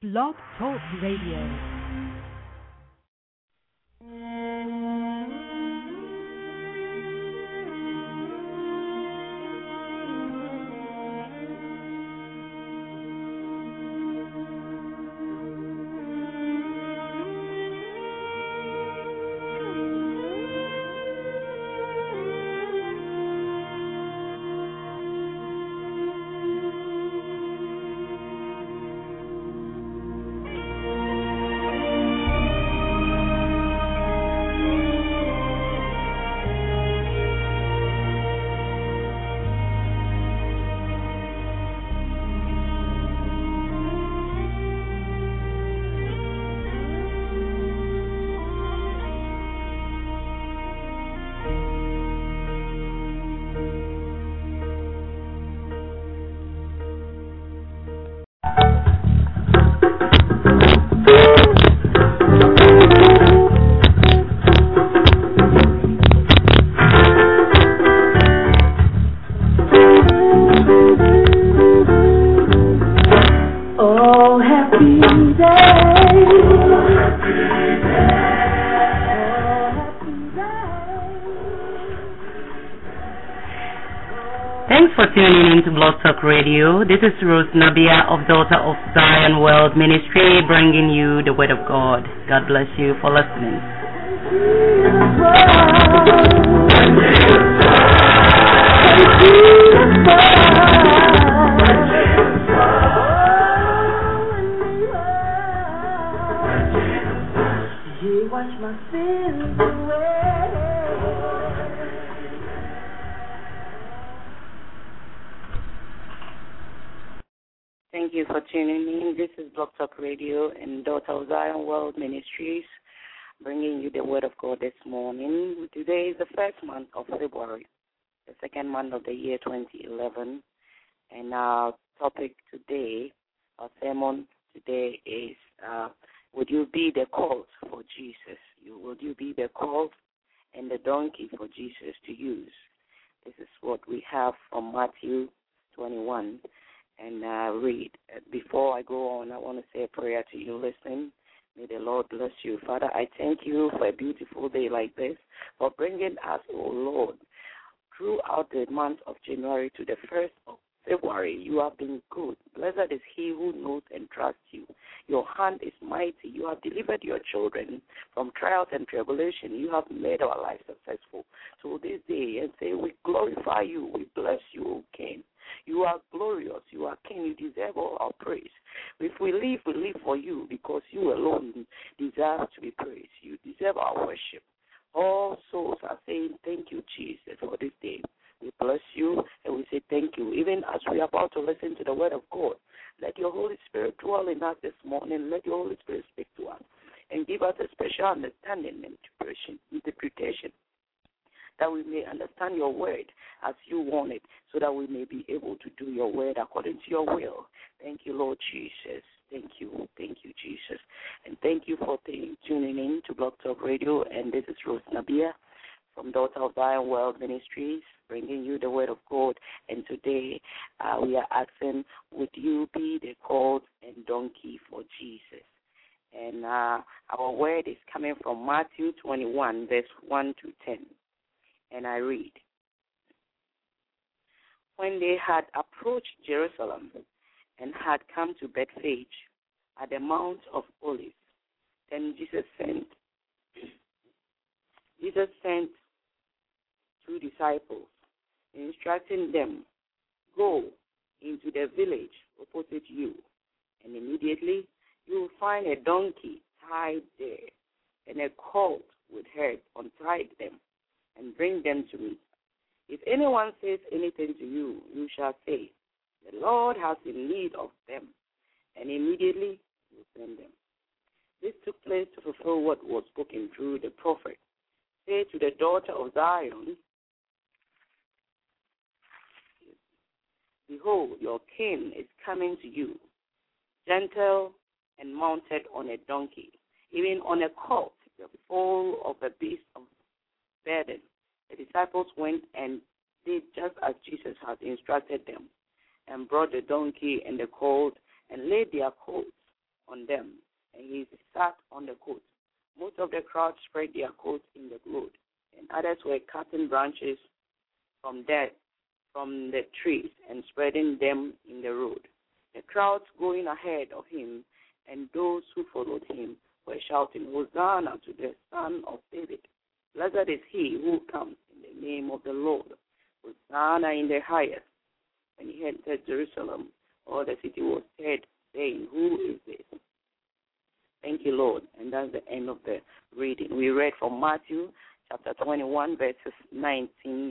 Blog Talk Radio. Thanks for tuning in to Blog Talk Radio. This is Rose Nabia of Daughter of Zion World Ministry, bringing you the Word of God. God bless you for listening. He washed my sins away. Thank you for tuning in. This is Blog Talk Radio and Daughter of Zion World Ministries, bringing you the Word of God this morning. Today is the first month of February, the second month of the year 2011. And our topic today, our sermon today is, would you be the colt for Jesus? Would you be the colt and the donkey for Jesus to use? This is what we have from Matthew 21. And read. Before I go on, I want to say a prayer to you. Listen, may the Lord bless you. Father, I thank you for a beautiful day like this, for bringing us, oh Lord, throughout the month of January to the 1st of February. You have been good. Blessed is he who knows and trusts you. Your hand is mighty. You have delivered your children from trials and tribulation. You have made our life successful. So this day, and say, we glorify you. We bless you, O King. You are glorious. You are King. You deserve all our praise. If we live for you because you alone deserve to be praised. You deserve our worship. All souls are saying thank you, Jesus, for this day. We bless you and we say thank you. Even as we are about to listen to the word of God, let your Holy Spirit dwell in us this morning. Let your Holy Spirit speak to us and give us a special understanding and interpretation, that we may understand your word as you want it, so that we may be able to do your word according to your will. Thank you, Lord Jesus. Thank you, Jesus. And thank you for tuning in to Blog Talk Radio. And this is Rose Nabia from Daughter of Zion World Ministries, bringing you the word of God. And today we are asking, would you be the colt and donkey for Jesus? And our word is coming from Matthew 21, verse 1 to 10. And I read, when they had approached Jerusalem and had come to Bethphage at the Mount of Olives, then Jesus sent two disciples, instructing them, go into the village opposite you, and immediately you will find a donkey tied there, and a colt with her untied them, and bring them to me. If anyone says anything to you, you shall say, the Lord has need of them, and immediately you send them. This took place to fulfill what was spoken through the prophet. Say to the daughter of Zion, behold, your king is coming to you, gentle and mounted on a donkey, even on a colt, the foal of a beast of burden. The disciples went and did just as Jesus had instructed them, and brought the donkey and the colt, and laid their coats on them, and he sat on the coat. Most of the crowd spread their coats in the road, and others were cutting branches from the trees and spreading them in the road. The crowds going ahead of him and those who followed him were shouting, Hosanna to the Son of David. Blessed is he who comes in the name of the Lord. Hosanna in the highest. When he entered Jerusalem, all the city was scared, saying, Who is this? Thank you, Lord. And that's the end of the reading. We read from Matthew chapter 21, verses 1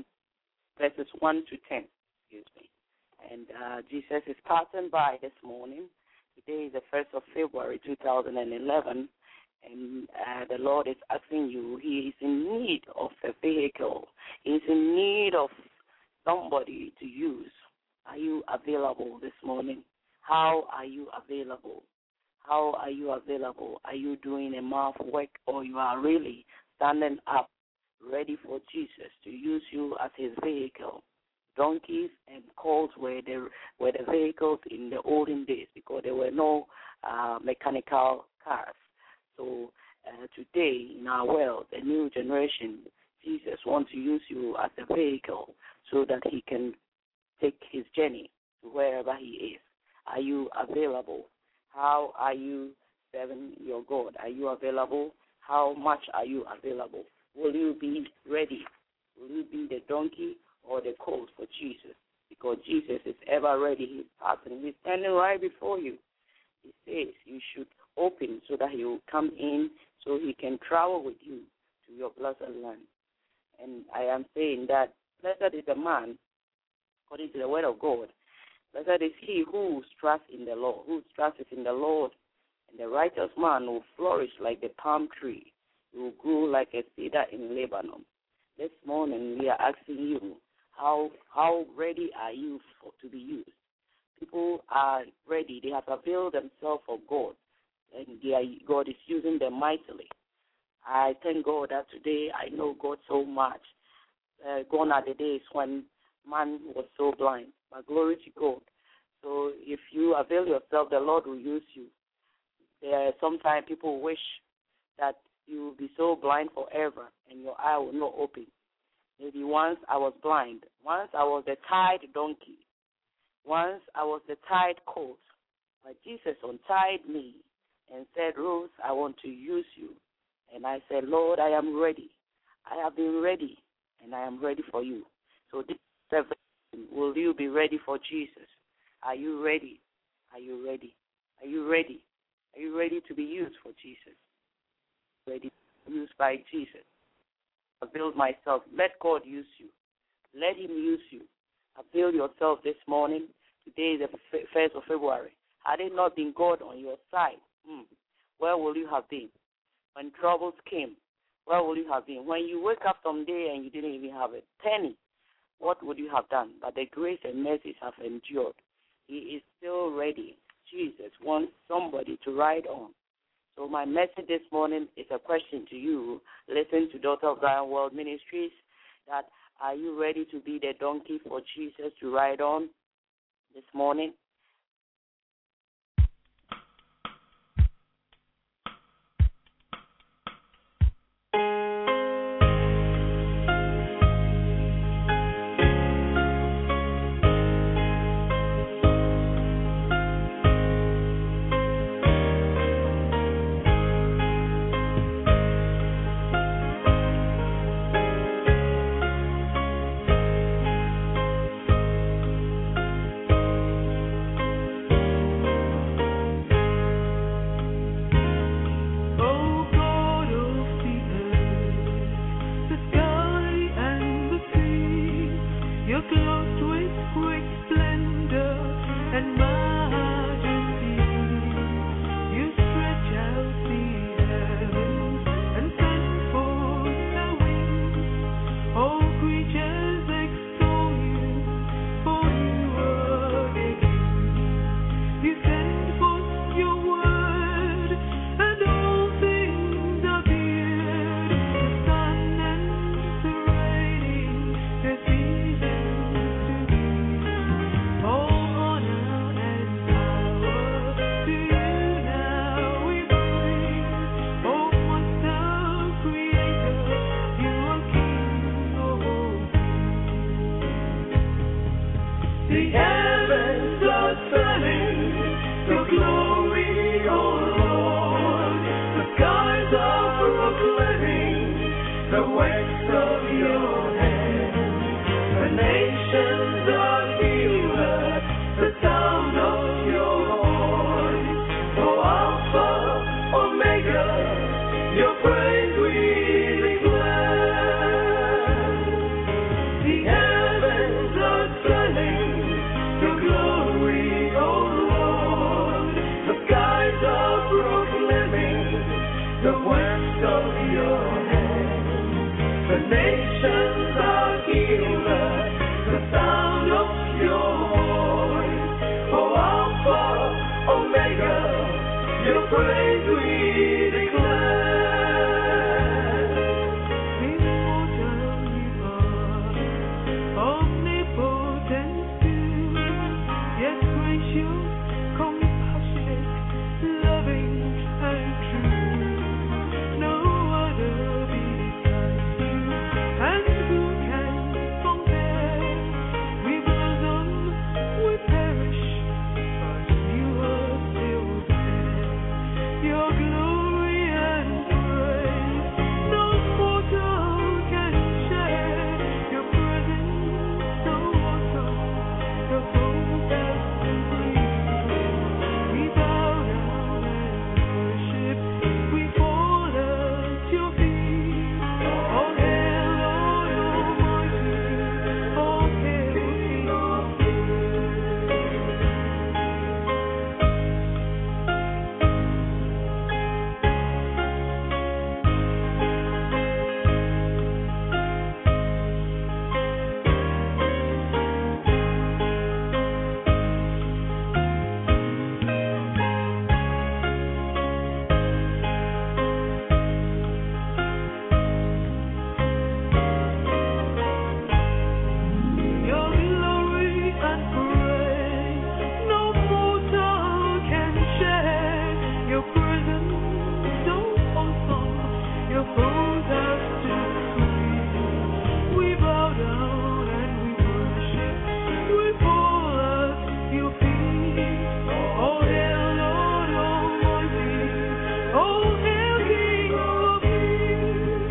to 10. Excuse me. And Jesus is passing by this morning. Today is the 1st of February, 2011. And the Lord is asking you, he is in need of a vehicle. He is in need of somebody to use. Are you available this morning? How are you available? How are you available? Are you doing a mouth work, or you are really standing up ready for Jesus to use you as his vehicle? Donkeys and colts were the vehicles in the olden days because there were no mechanical cars. So today in our world, the new generation, Jesus wants to use you as a vehicle so that he can take his journey to wherever he is. Are you available? How are you serving your God? Are you available? How much are you available? Will you be ready? Will you be the donkey or the colt for Jesus? Because Jesus is ever ready. He's passing. He's standing right before you. He says you should open so that he will come in so he can travel with you to your blessed land. And I am saying that blessed is the man, according to the word of God, blessed is he who trusts in the Lord, who trusts in the Lord. And the righteous man will flourish like the palm tree. He will grow like a cedar in Lebanon. This morning we are asking you, how ready are you to be used? People are ready. They have availed themselves for God, and God is using them mightily. I thank God that today I know God so much. Gone are the days when man was so blind. But glory to God. So if you avail yourself, the Lord will use you. Sometimes people wish that you will be so blind forever and your eye will not open. Maybe once I was blind. Once I was a tied donkey. Once I was a tied colt. But Jesus untied me and said, Rose, I want to use you. And I said, Lord, I am ready. I have been ready, and I am ready for you. So this is will you be ready for Jesus? Are you ready? Are you ready? Are you ready? Are you ready to be used for Jesus? Ready to be used by Jesus? Avail myself. Let God use you. Let him use you. Avail yourself this morning. Today is the 1st of February. Had it not been God on your side, where will you have been? When troubles came, where will you have been? When you wake up someday and you didn't even have a penny, what would you have done? But the grace and mercies have endured. He is still ready. Jesus wants somebody to ride on. So my message this morning is a question to you. Listen to Daughter of Zion World Ministries. That are you ready to be the donkey for Jesus to ride on this morning? your glory, oh Lord. The skies are proclaiming the works of your hands. The nations are healed, the sound of your voice. Oh, Alpha, Omega, your praise we declare. The heavens are telling your glory, oh Lord. The skies are proclaiming the works of your hands. The nations are healed, the sound of your voice. Oh, Alpha, Omega, your praise we declare. Immortal you are, omnipotent still, yet gracious, compassionate, loving and true. No other besides you, and who can compare? We blossom, we perish, but you are still there. Your glory and praise, no mortal can share. Your presence so awesome, the bones have to breathe. We bow down and worship, we fall at your feet. All hail, Lord Almighty, all hail, King of your glory and praise, no mortal can share. Your presence so awesome, your bones have to breathe. We bow down and we worship, we fall at your feet. All hail, Lord Almighty, all hail, King of Kings.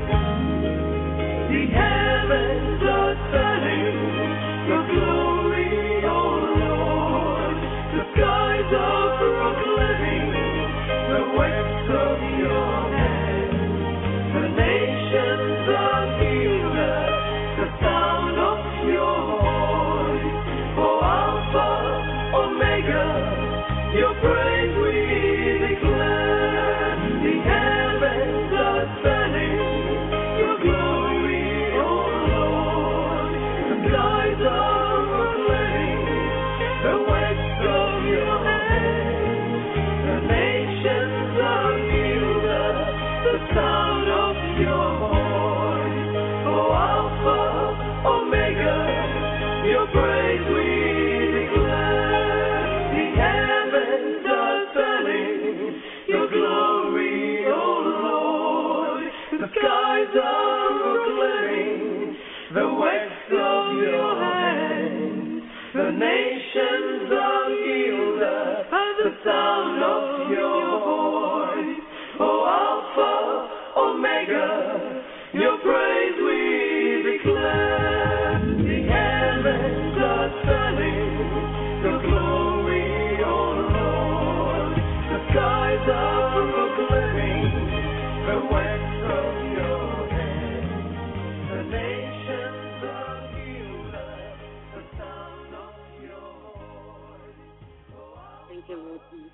The heavens are telling your glory, oh Lord. The skies are proclaiming the works of your hands. The nations are healed, the sound of your voice. Oh, Alpha, Omega, your praise we declare. The heavens are telling your glory, oh Lord. The skies are proclaiming the works of your hands. The nations are healed, the sound of your voice. Oh, Alpha, Omega, your praise we declare. The heavens are telling your glory, oh Lord. The skies are proclaiming the works of your hands. The nations are healed at the sound of your voice. Oh, Alpha, Omega, your praise we declare. The heavens are telling the glory, oh Lord. The skies are proclaiming the works of your hands. The nations are healed at the sound of your voice. Thank you, Lord Jesus.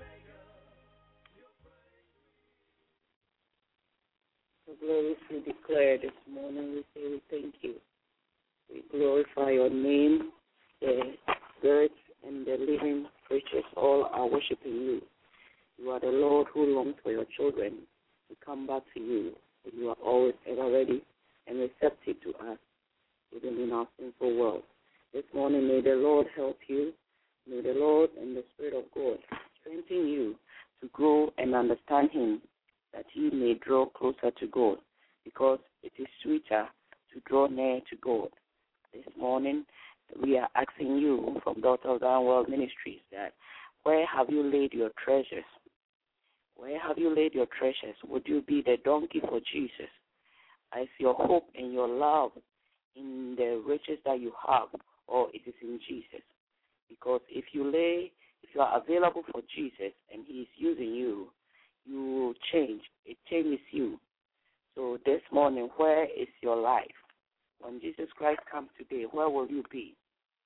The glory we declare this morning, we say we thank you. We glorify your name, the birds and the living creatures all are worshiping you. You are the Lord who longs for your children to come back to you. And you are always ever ready and receptive to us, even in our sinful world. This morning, may the Lord help you. May the Lord and the Spirit of God strengthen you to grow and understand Him, that you may draw closer to God, because it is sweeter to draw near to God. This morning, we are asking you from Daughter of Zion World Ministries that Where have you laid your treasures? Where have you laid your treasures? Would you be the donkey for Jesus? Is your hope and your love in the riches that you have, or it is in Jesus? Because if you are available for Jesus and He is using you, you will change. It changes you. So this morning, where is your life? When Jesus Christ comes today, where will you be?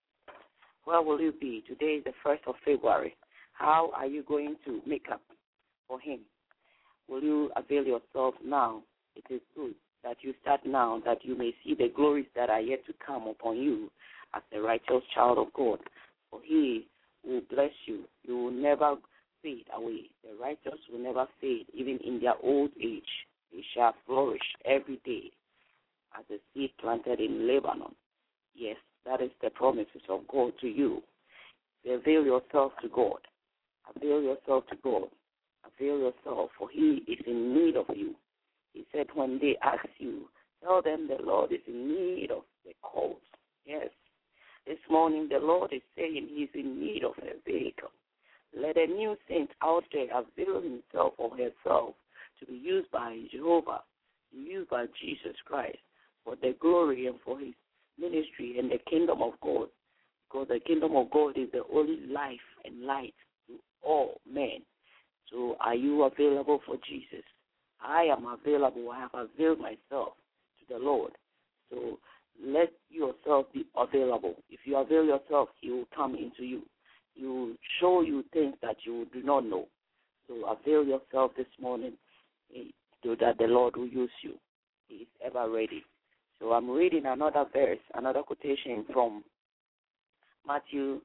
Where will you be? Today is the 1st of February. How are you going to make up for Him? Will you avail yourself now? It is good that you start now, that you may see the glories that are yet to come upon you as a righteous child of God. For He will bless you. You will never fade away. The righteous will never fade, even in their old age. They shall flourish every day as a seed planted in Lebanon. Yes, that is the promises of God to you. Avail yourself to God. Avail yourself to God. Avail yourself, for He is in need of you. He said when they ask you, tell them the Lord is in need of the cause. Yes. This morning the Lord is saying He is in need of a vehicle. Let a new saint out there avail himself or herself to be used by Jehovah, to be used by Jesus Christ for the glory and for His ministry and the kingdom of God. Because the kingdom of God is the only life and light to all men. So are you available for Jesus? I am available. I have availed myself to the Lord. So let yourself be available. If you avail yourself, He will come into you. He will show you things that you do not know. So avail yourself this morning so that the Lord will use you. He is ever ready. So I'm reading another verse, another quotation from Matthew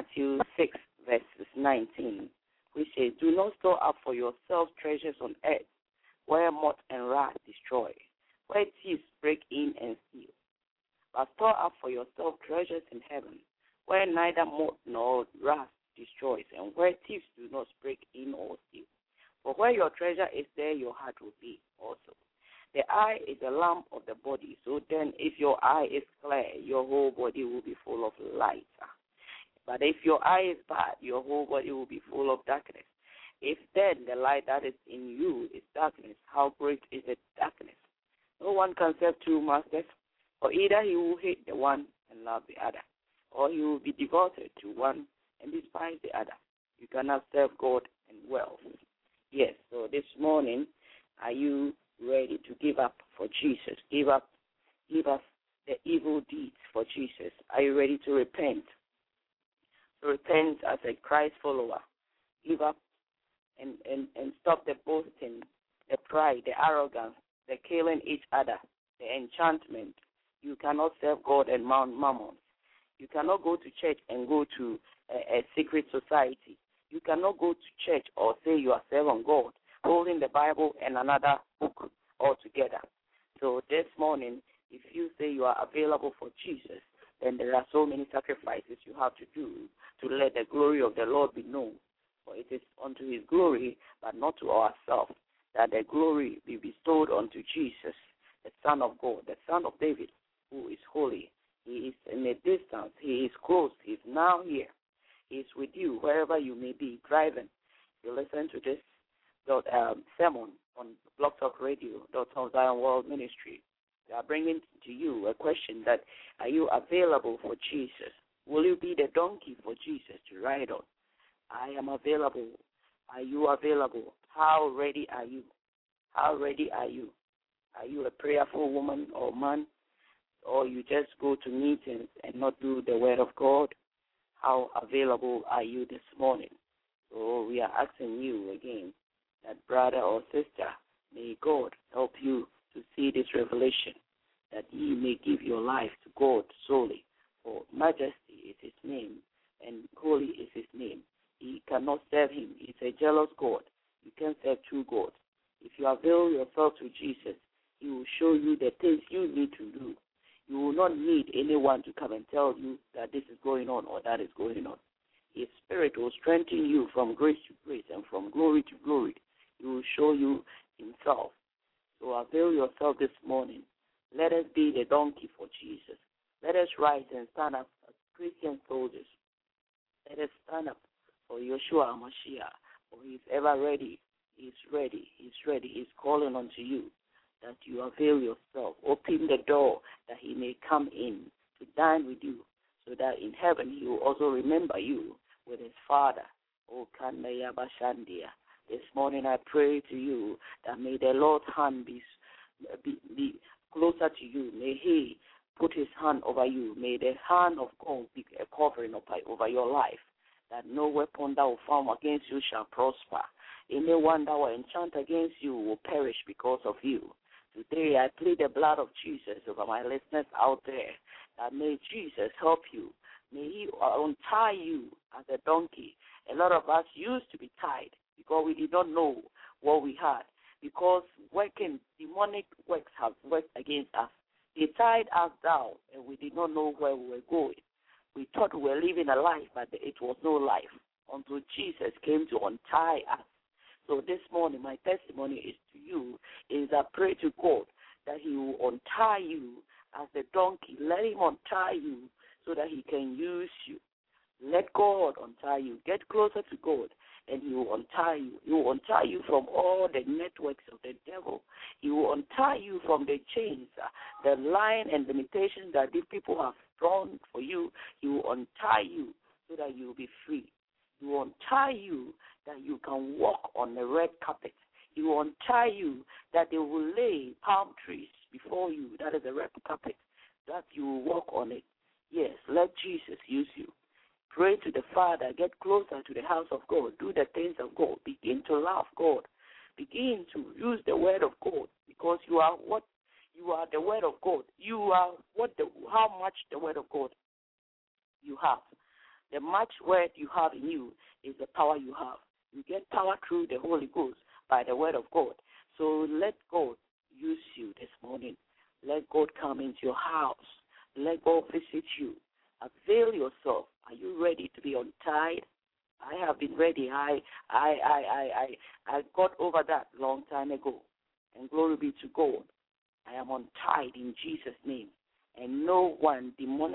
6, verses 19, which says, do not store up for yourselves treasures on earth, where moth and rust destroy, where thieves break in and steal. But store up for yourself treasures in heaven, where neither moth nor rust destroys, and where thieves do not break in or steal. For where your treasure is, there your heart will be also. The eye is the lamp of the body, so then if your eye is clear, your whole body will be full of light. But if your eye is bad, your whole body will be full of darkness. If then the light that is in you is darkness, how great is the darkness? No one can serve two masters, for either he will hate the one and love the other, or he will be devoted to one and despise the other. You cannot serve God and wealth. Yes, so this morning, are you ready to give up for Jesus? Give up the evil deeds for Jesus. Are you ready to repent? To repent as a Christ follower. Give up and stop the boasting, the pride, the arrogance, the killing each other, the enchantment. You cannot serve God and Mount Mammon. You cannot go to church and go to a secret society. You cannot go to church or say you are serving God, holding the Bible and another book altogether. So this morning, if you say you are available for Jesus, then there are so many sacrifices you have to do to let the glory of the Lord be known. For it is unto His glory, but not to ourselves, that the glory be bestowed unto Jesus, the Son of God, the Son of David, who is holy. He is in a distance. He is close. He is now here. He is with you wherever you may be driving. You listen to this sermon on Blog Talk Radio, Zion World Ministry. We are bringing to you a question that, are you available for Jesus? Will you be the donkey for Jesus to ride on? I am available. Are you available? How ready are you? How ready are you? Are you a prayerful woman or man? Or you just go to meetings and not do the word of God? How available are you this morning? So we are asking you again that, brother or sister, may God help you to see this revelation, that ye may give your life to God solely. For majesty is His name, and holy is His name. You cannot serve Him. He's a jealous God. You can't serve two gods. If you avail yourself to Jesus, He will show you the things you need to do. You will not need anyone to come and tell you that this is going on or that is going on. His Spirit will strengthen you from grace to grace and from glory to glory. He will show you Himself. So avail yourself this morning. Let us be the donkey for Jesus. Let us rise and stand up as Christian soldiers. Let us stand up for Yeshua Mashiach. For He's ever ready. He's ready. He's ready. He's calling unto you that you avail yourself. Open the door that He may come in to dine with you, so that in heaven He will also remember you with His Father. O Kandaya Bashandia. This morning I pray to you that may the Lord's hand be closer to you. May He put His hand over you. May the hand of God be a covering over your life, that no weapon that will form against you shall prosper. Anyone that will enchant against you will perish because of you. Today I plead the blood of Jesus over my listeners out there, that may Jesus help you. May He untie you as a donkey. A lot of us used to be tied because we did not know what we had, because demonic works have worked against us. They tied us down, and we did not know where we were going. We thought we were living a life, but it was no life until Jesus came to untie us. So this morning, my testimony is to you, is I pray to God that He will untie you as a donkey. Let Him untie you so that He can use you. Let God untie you. Get closer to God, and He will untie you. He will untie you from all the networks of the devil. He will untie you from the chains, the line and limitations that these people have drawn for you. He will untie you so that you will be free. He will untie you that you can walk on the red carpet. He will untie you that they will lay palm trees before you. That is a red carpet, that you will walk on it. Yes, let Jesus use you. Pray to the Father. Get closer to the house of God. Do the things of God. Begin to love God. Begin to use the word of God, because you are the word of God. You are how much the word of God you have. The much word you have in you is the power you have. You get power through the Holy Ghost by the word of God. So let God use you this morning. Let God come into your house. Let God visit you. Avail yourself. Are you ready to be untied? I have been ready. I got over that long time ago. And glory be to God. I am untied in Jesus' name. And no one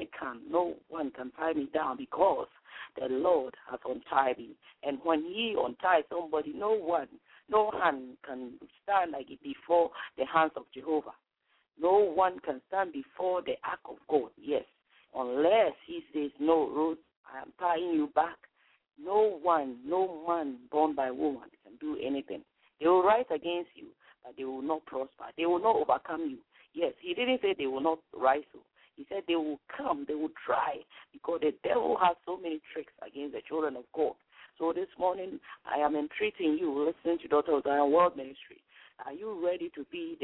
can tie me down, because the Lord has untied me. And when He unties somebody, no hand can stand like it before the hands of Jehovah. No one can stand before the ark of God. Yes, unless He says, no, Ruth, I am tying you back. No man born by woman can do anything. They will rise against you, but they will not prosper. They will not overcome you. Yes, He didn't say they will not rise. He said they will come, they will try, because the devil has so many tricks against the children of God. So this morning, I am entreating you, listening to Daughter of Zion World Ministry. Are you ready to be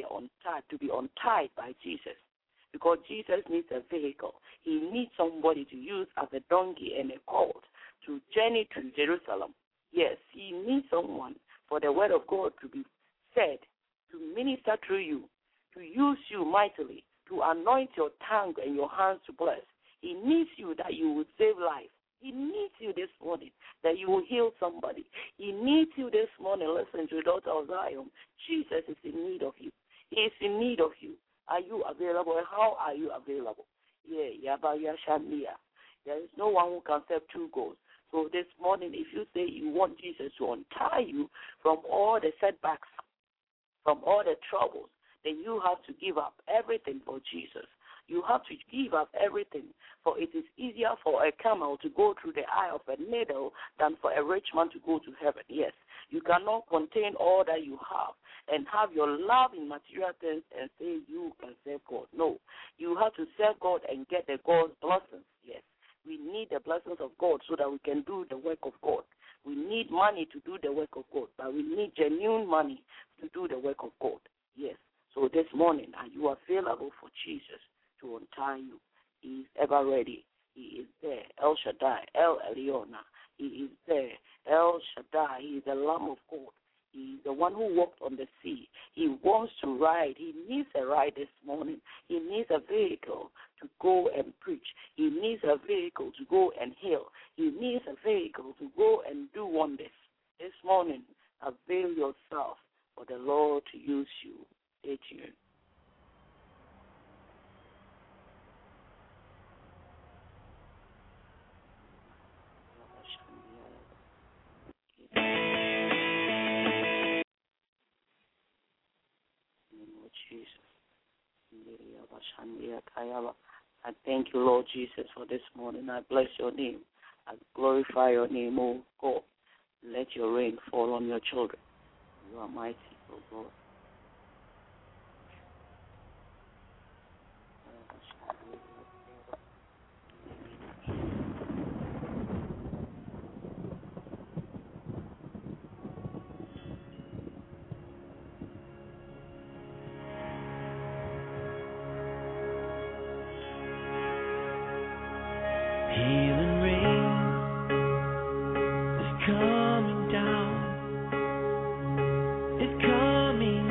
untied by Jesus? Because Jesus needs a vehicle. He needs somebody to use as a donkey and a colt to journey to Jerusalem. Yes, He needs someone for the word of God to be said, to minister through you, to use you mightily, to anoint your tongue and your hands to bless. He needs you that you will save life. He needs you this morning that you will heal somebody. He needs you this morning. Listen to Daughter of Zion. Jesus is in need of you. He is in need of you. Are you available? How are you available? Yeah, Yabaya Shandia. There is no one who can serve two goals. So this morning, if you say you want Jesus to untie you from all the setbacks, from all the troubles, then you have to give up everything for Jesus. You have to give up everything, for it is easier for a camel to go through the eye of a needle than for a rich man to go to heaven. Yes, you cannot contain all that you have and have your love in material things and say you can serve God. No, you have to serve God and get the God's blessings. Yes, we need the blessings of God so that we can do the work of God. We need money to do the work of God, but we need genuine money to do the work of God. Yes, so this morning, are you available for Jesus to untie you? He is ever ready. He is there. El Shaddai, El Elyon. He is there. El Shaddai. He is the Lamb of God. He is the one who walked on the sea. He wants to ride. He needs a ride this morning. He needs a vehicle to go and preach. He needs a vehicle to go and heal. He needs a vehicle to go and do wonders. This morning, avail yourself for the Lord to use you. Stay tuned. I thank you, Lord Jesus, for this morning. I bless your name. I glorify your name, oh God. Let your rain fall on your children. You are mighty, oh God. Healing rain is coming down. It's coming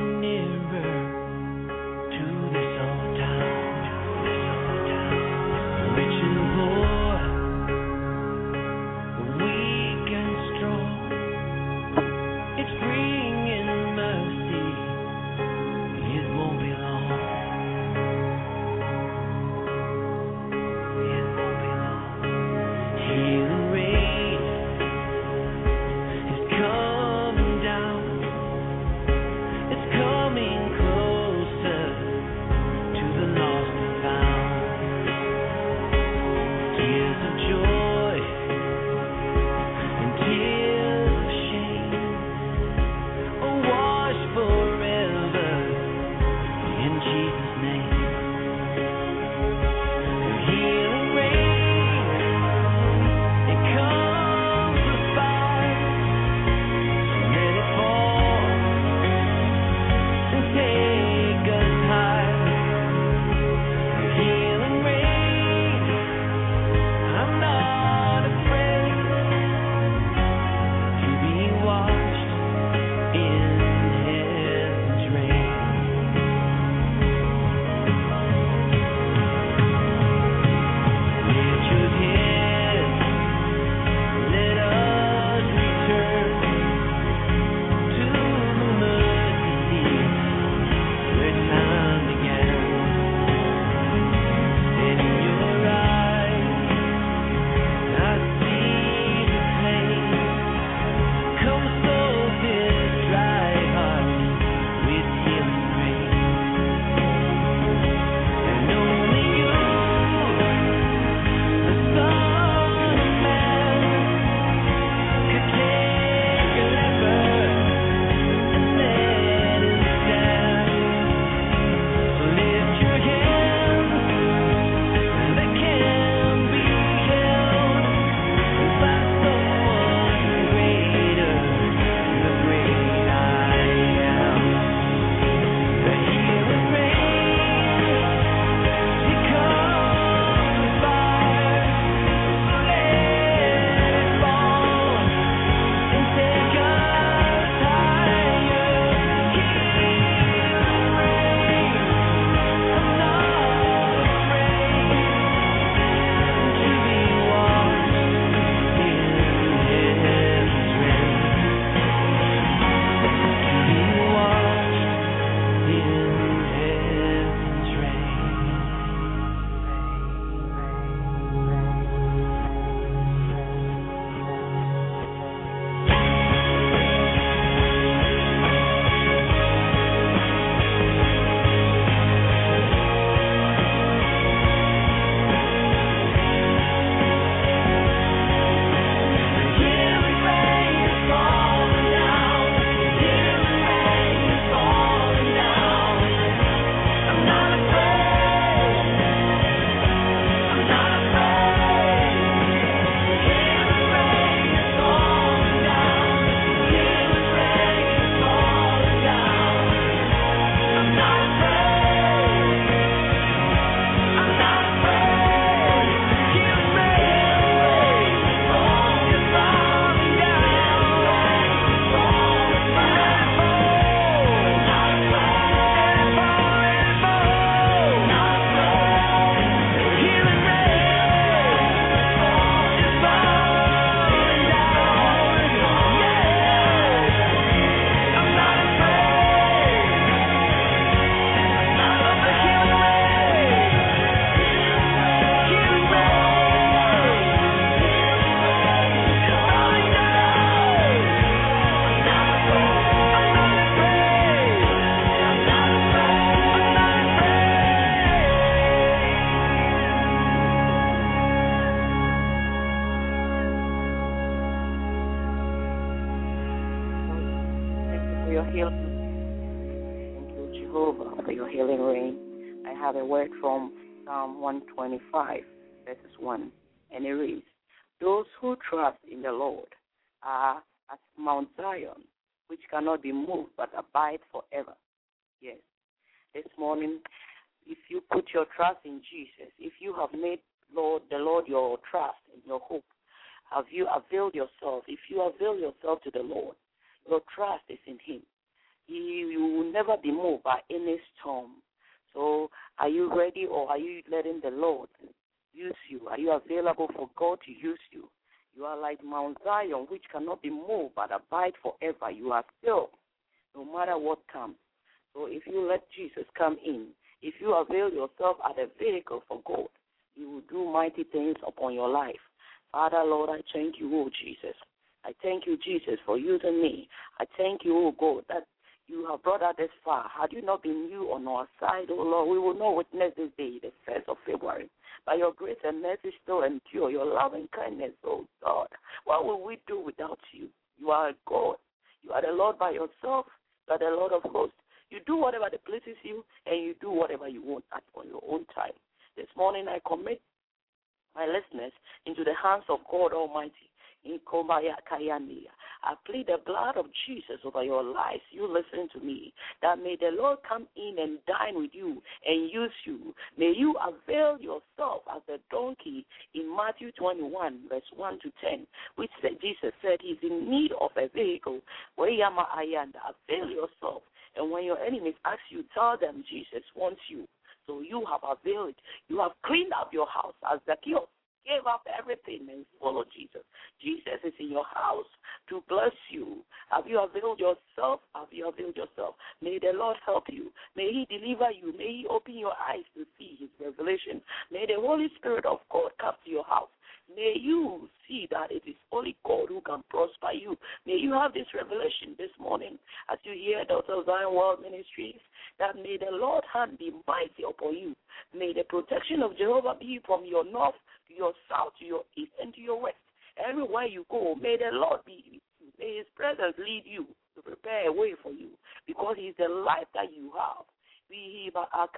for your healing. Thank you, Jehovah, for your healing rain. I have a word from Psalm 125, verses 1, and it reads, those who trust in the Lord are as Mount Zion, which cannot be moved but abide forever. Yes. This morning, if you put your trust in Jesus, if you have made the Lord your trust and your hope, have you availed yourself? If you avail yourself to the Lord, your trust is in Him. You will never be moved by any storm. So are you ready, or are you letting the Lord use you? Are you available for God to use you? You are like Mount Zion, which cannot be moved but abide forever. You are still, no matter what comes. So if you let Jesus come in, if you avail yourself as a vehicle for God, you will do mighty things upon your life. Father, Lord, I thank you, oh Jesus. I thank you, Jesus, for using me. I thank you, oh God, that you have brought us this far. Had you not been you on our side, oh Lord, we will not witness this day, the 1st of February. By your grace and mercy still endure, your loving kindness, oh God. What will we do without you? You are a God. You are the Lord by yourself. You are the Lord of hosts. You do whatever that pleases you, and you do whatever you want on your own time. This morning I commit my listeners into the hands of God Almighty. I plead the blood of Jesus over your lives. You listen to me. That may the Lord come in and dine with you and use you. May you avail yourself as a donkey in Matthew 21, verse 1 to 10, which Jesus said he's in need of a vehicle. Avail yourself. And when your enemies ask you, tell them Jesus wants you. So you have availed. You have cleaned up your house as Zacchaeus gave up everything and followed Jesus. Jesus is in your house to bless you. Have you availed yourself? Have you availed yourself? May the Lord help you. May He deliver you. May He open your eyes to see His revelation. May the Holy Spirit of God come to your house. May you see that it is only God who can prosper you. May you have this revelation this morning as you hear Dr. Zion World Ministries, that may the Lord's hand be mighty upon you. May the protection of Jehovah be from your north to your south, to your east, and to your west. Everywhere you go, may the Lord be with you. May His presence lead you to prepare a way for you, because He is the life that you have. He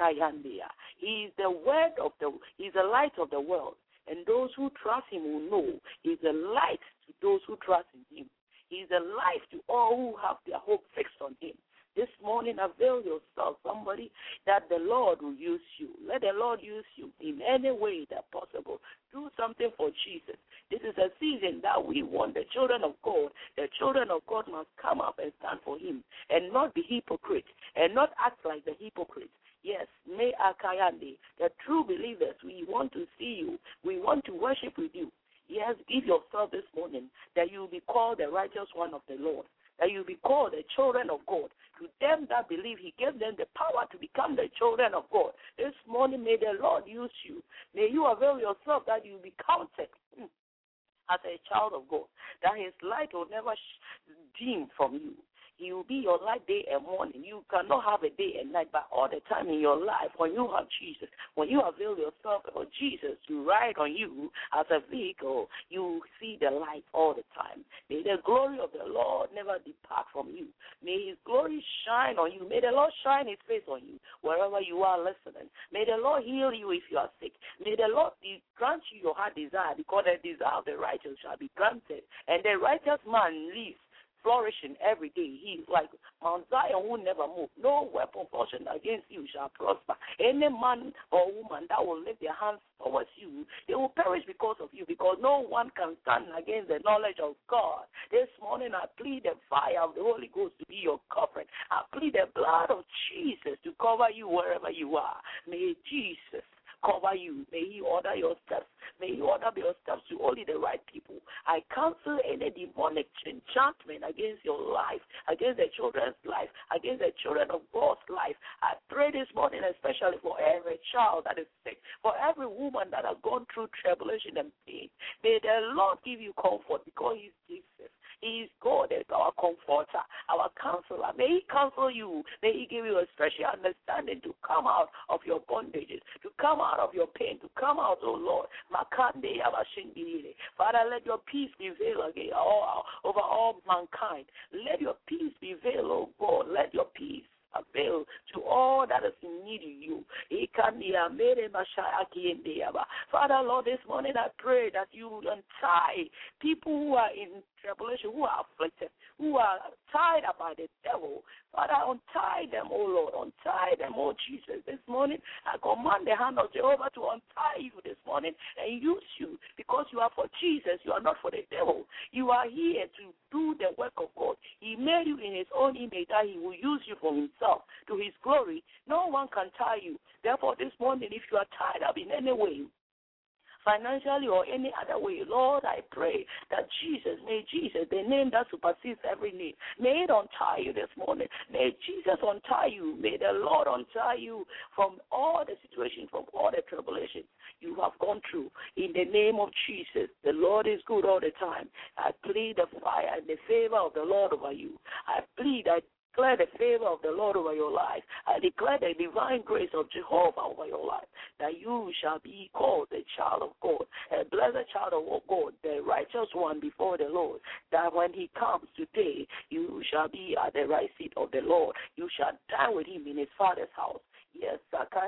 is the word of He is the light of the world. And those who trust Him will know He is a light to those who trust in Him. He is a life to all who have their hope fixed on Him. This morning, avail yourself, somebody, that the Lord will use you. Let the Lord use you in any way that possible. Do something for Jesus. This is a season that we want the children of God. The children of God must come up and stand for Him and not be hypocrites and not act like the hypocrites. Yes, may Akayande, the true believers, we want to see you. We want to worship with you. Yes, give yourself this morning that you will be called the righteous one of the Lord, that you will be called the children of God. To them that believe, He gave them the power to become the children of God. This morning, may the Lord use you. May you avail yourself that you will be counted as a child of God, that His light will never dim from you. He will be your light day and morning. You cannot have a day and night, but all the time in your life, when you have Jesus, when you avail yourself for Jesus to ride on you as a vehicle, you see the light all the time. May the glory of the Lord never depart from you. May His glory shine on you. May the Lord shine His face on you wherever you are listening. May the Lord heal you if you are sick. May the Lord grant you your heart desire, because the desire of the righteous shall be granted. And the righteous man lives flourishing every day. He is like Mount Zion who never move. No weapon fashioned against you shall prosper. Any man or woman that will lift their hands towards you, they will perish because of you, because no one can stand against the knowledge of God. This morning I plead the fire of the Holy Ghost to be your covering. I plead the blood of Jesus to cover you wherever you are. May Jesus cover you. May He order your steps. May He order your steps to only the right people. I cancel any demonic enchantment against your life, against the children's life, against the children of God's life. I pray this morning especially for every child that is sick, for every woman that has gone through tribulation and pain. May the Lord give you comfort, because He's Jesus. He is God, our comforter, our counselor. May He counsel you. May He give you a special understanding to come out of your bondages, to come out of your pain, to come out, oh Lord. Father, let your peace prevail again over all mankind. Let your peace prevail, oh God. Let your peace avail to all that is in need of you. Father, Lord, this morning I pray that you would untie people who are in tribulation, who are afflicted, who are tied up by the devil. Father, untie them, oh Lord, untie them, oh Jesus. This morning I command the hand of Jehovah to untie you this morning and use you, because you are for Jesus, you are not for the devil. You are here to do the work of God. He made you in His own image that He will use you for Himself, to His glory. No one can tie you. Therefore, this morning, if you are tied up in any way, financially or any other way, Lord, I pray that may Jesus, the name that supersedes every name, may it untie you this morning. May Jesus untie you. May the Lord untie you from all the situations, from all the tribulations you have gone through. In the name of Jesus, the Lord is good all the time. I plead the fire and the favor of the Lord over you. I declare the favor of the Lord over your life. I declare the divine grace of Jehovah over your life, that you shall be called a child of God, a blessed child of God, the righteous one before the Lord, that when He comes today, you shall be at the right seat of the Lord. You shall dine with Him in His Father's house. Yes,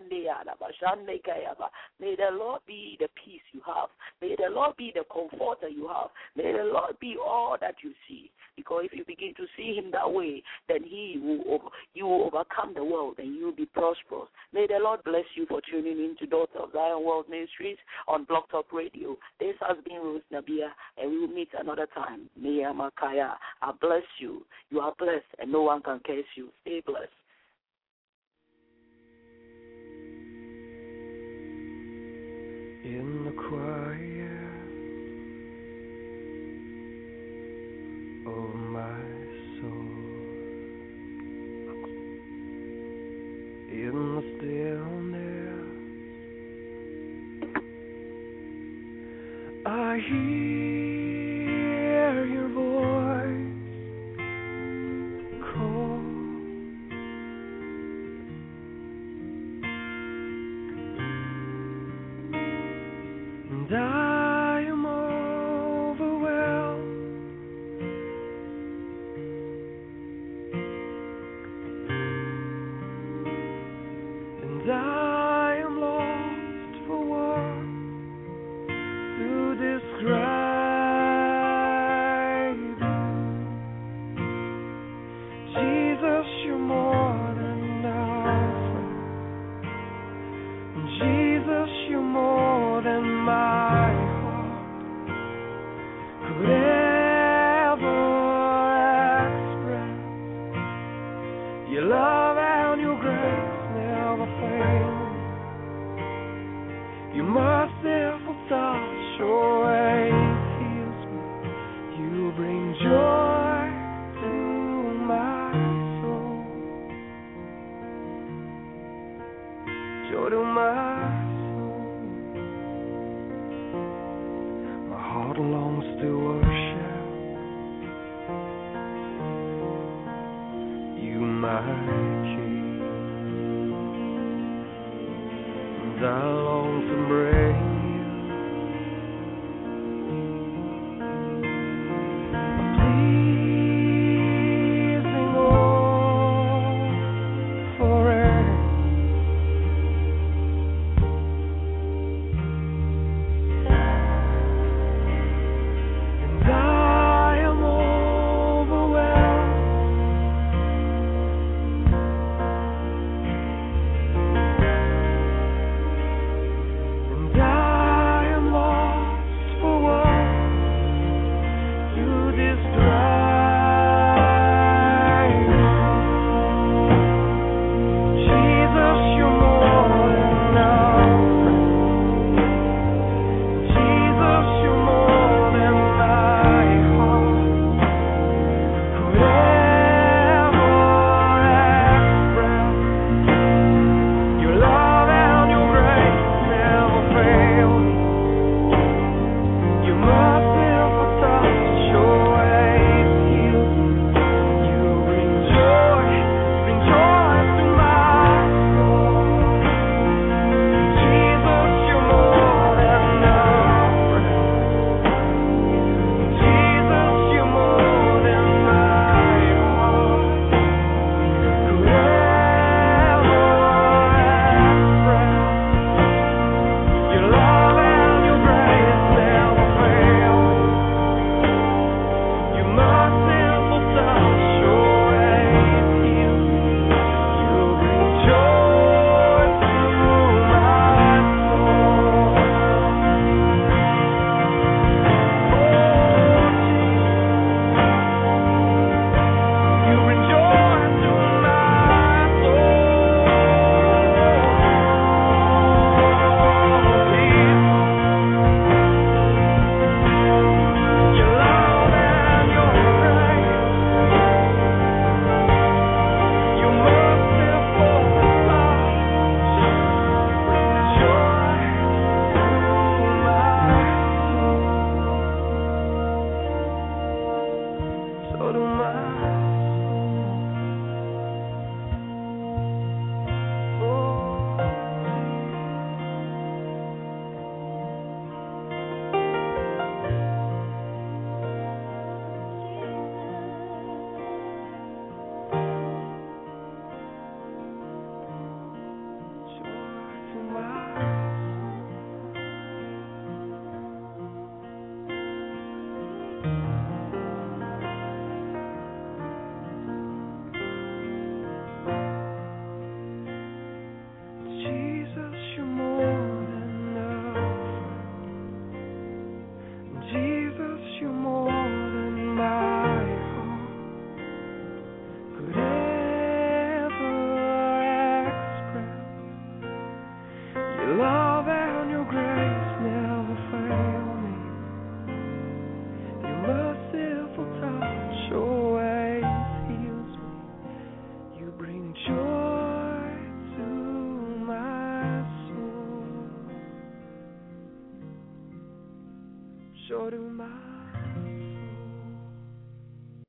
may the Lord be the peace you have. May the Lord be the comforter you have. May the Lord be all that you see. Because if you begin to see Him that way, then you will overcome the world and you will be prosperous. May the Lord bless you for tuning in to Daughter of Zion World Ministries on Block Talk Radio. This has been Ruth Nabia, and we will meet another time. Mia Makaya, I bless you. You are blessed, and no one can curse you. Stay blessed. In the quiet of my soul, in the stillness, I hear your voice call. And I am overwhelmed. And I am lost for words to describe you. Jesus, you're more than enough. Jesus, you're more than my heart could ever express. Your love and your grace never fail. Your merciful touch always heals me. You bring joy to my soul, joy to my heart longs to worship you, my King.